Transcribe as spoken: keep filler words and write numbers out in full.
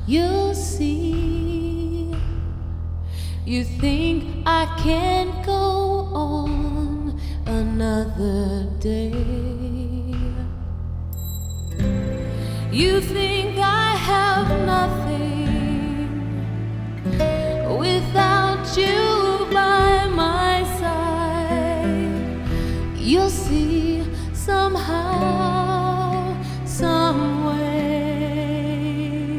You'll see. You think I can't go on another day. You think I have nothing without you by my side. You'll see somehow